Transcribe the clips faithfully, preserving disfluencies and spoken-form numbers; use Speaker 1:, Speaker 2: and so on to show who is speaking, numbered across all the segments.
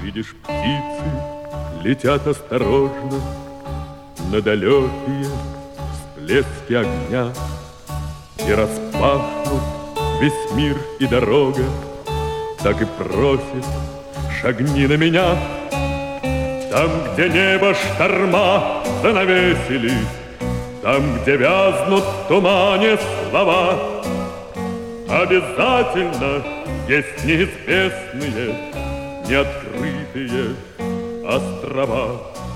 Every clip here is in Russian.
Speaker 1: Видишь, птицы летят осторожно на далекие всплески огня, и распахнут весь мир и дорога, так и просит: шагни на меня. Там, где небо шторма занавесили, там, где вязнут в тумане слова, обязательно есть неизвестные, неоткрытые острова.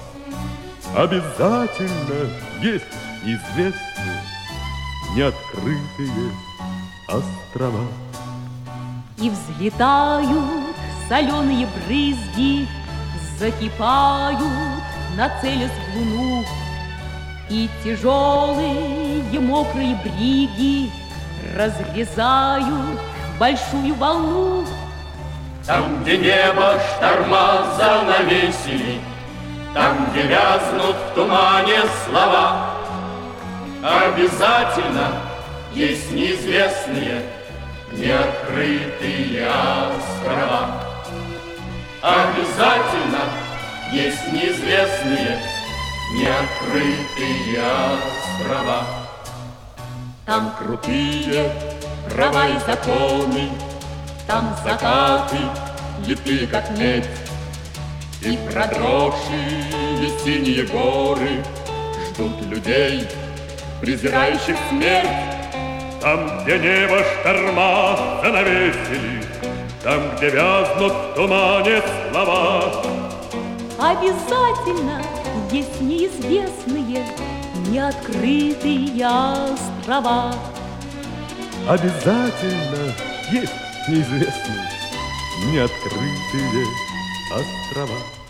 Speaker 1: Обязательно есть неизвестные, неоткрытые острова.
Speaker 2: И взлетают соленые брызги, закипают, нацелясь в луну, и тяжелые мокрые бриги разрезают большую волну.
Speaker 3: Там, где небо шторма занавесили, там, где вязнут в тумане слова, обязательно есть неизвестные, неоткрытые острова. Обязательно есть неизвестные, неоткрытые острова.
Speaker 2: Там крутые права и законы, там закаты литы, как медь,
Speaker 1: и продрогшие синие горы ждут людей, презирающих смерть. Там, где небо шторма занавесили, там, где вязнут в тумане слова,
Speaker 2: обязательно есть неизвестные, неоткрытые острова.
Speaker 1: Обязательно есть неизвестные, неоткрытые острова.